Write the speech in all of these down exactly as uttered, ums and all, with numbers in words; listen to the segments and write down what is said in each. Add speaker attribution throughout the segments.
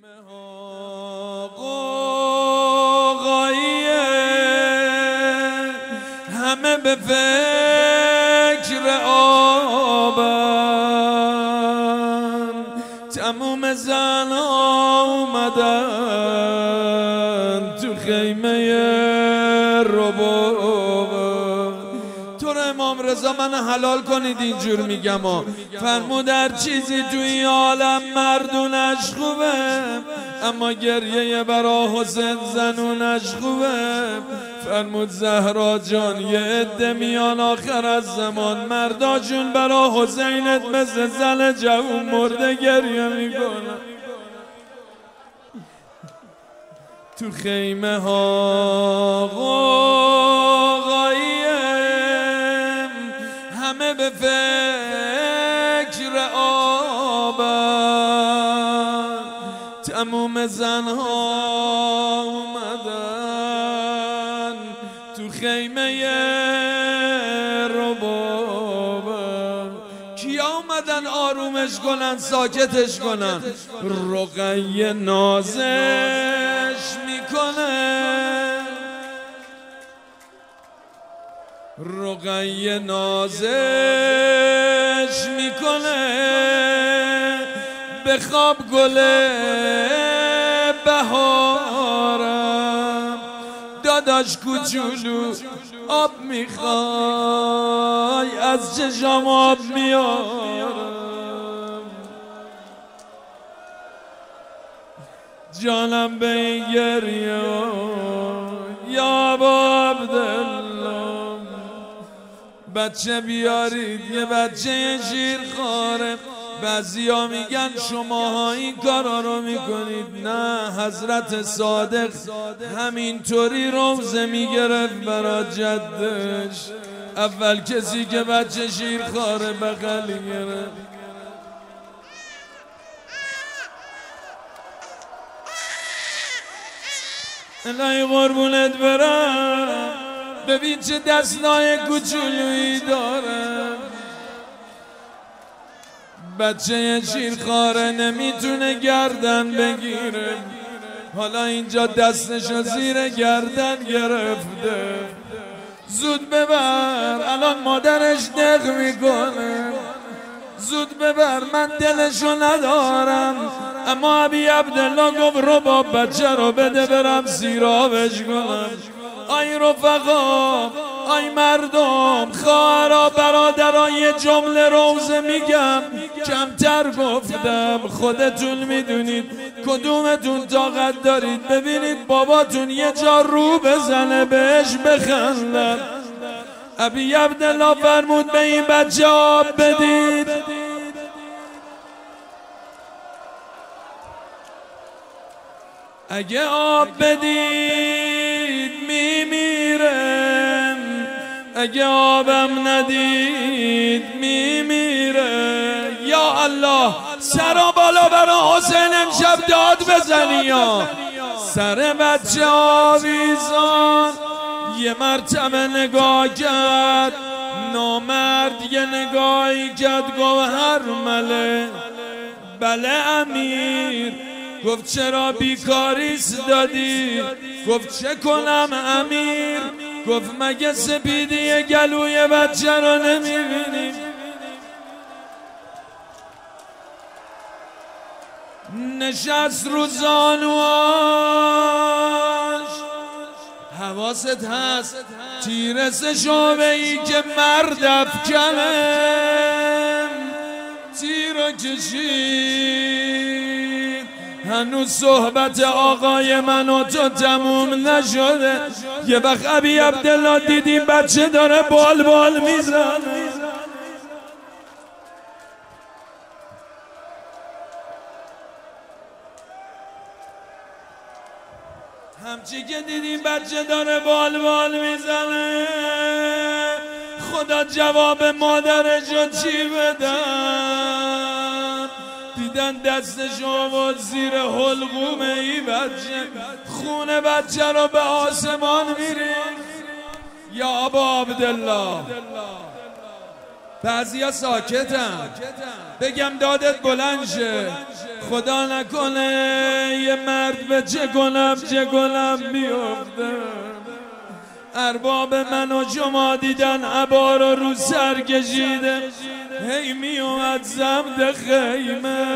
Speaker 1: خیمه ها قوقاییه، همه به فکر آبن، تموم زن ها اومدن تو خیمه رباب. تو رو امام رضا من حلال کنید اینجور میگم ها، فرمود هر چیزی تو این عالم مردونش خوبه، اما گریه برا حسین زنونش خوبه. فرمود زهرا جان یه عده میان آخر از زمان، مرداشون برا حسینت مثل زن جوون مرده گریه میکنن. تو خیمه ها قوقاییه، همه به فکر آبن، تموم زنها اومدن تو خیمه رباب. کیا اومدن آرومش کنن ساکتش کنن؟ رقیه نازش میکنه، رقیه نازش میکنه، به خواب گل بهارم. داداش کوچولو آب میخوای، از چشام آب میارم. جانم به این گریه یا ابا عبدالله، بچه بیارید یه بچه شیرخواره. بعضیا میگن شماها این کارا رو میکنید، نه حضرت صادق همینطوری روزه میگرفت برا جدش. اول کسی که بچه شیرخواره بغل گرفت. الهی قربونت برم، ببین چه دستای کوچولویی داره. بچه شیرخواره نمیتونه گردن بگیره، حالا اینجا دستشو زیر گردن گرفته. زود ببر، الان مادرش دق میکنه. زود ببر، من دلشو ندارم. اما ابی عبدالله گفت رباب بچه رو بده برم سیرابش کنم. آی رفقا، آی مردم، خواهرا، برادران، یه جمله روزه میگم، کمتر گفتم. خودتون میدونید کدومتون طاقت دارید ببینید باباتون یه جا رو بزنه بهش بخندن. ابی عبدالله فرمود به این بچه آب بدید. اگه آب بدید میمیره، اگه آبم ندید میمیره. یا الله، سرا بالا برا حسین امشب داد بزنی. یا سر بچه آویزان یه مرتبه نگاه کرد، نامرد یه نگاهی کرد، گوهر مله. بله امیر. گفت چرا بیکاریست دادی؟ گفت چه کنم امیر؟ گفت مگه سپیدی گلوی بچه رو نمیبینی؟ نشست رو زانواش. حواست هست تیرس شعبه ای که مرد افکنه، تیرو کشید. هنوز صحبت آقای من و تو تموم نشده. یه وقت ابی عبدالله دیدیم بچه داره بال بال میزنه. همچی که دیدیم بچه داره بال بال میزنه، خدا جواب مادرشو چی بدن؟ دیدن دستشو آورد زیر حلقوم ای بچه، خون بچه رو به آسمان میره. یا ابا عبدالله بعضیا ساکتم، بگم دادت بلند شه، خدا نکنه یه مرد به چه گلم چه گلم بیفته. ارباب من و شما دیدن عبا رو رو سر کشیده، هی می اومد زمد خیمه،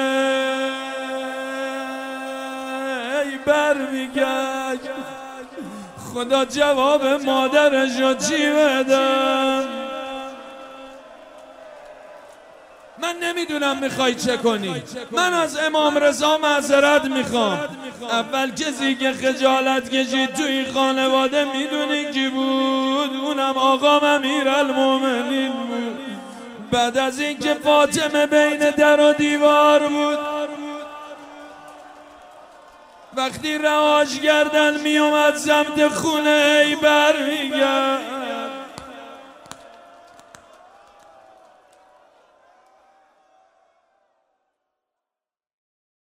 Speaker 1: هی بر میگشت خدا جواب مادرش رو چی بدم. من نمیدونم میخوای چه کنی. من از امام رضا معذرت میخوام. اول کسی که خجالت کشید تو این خانواده میدونی کی بود؟ اونم آقام امیرالمومنین بود. بعد از اینکه فاطمه بین در و دیوار بود، وقتی رهاش کردن میومد سمت خونه ای برمیگرد،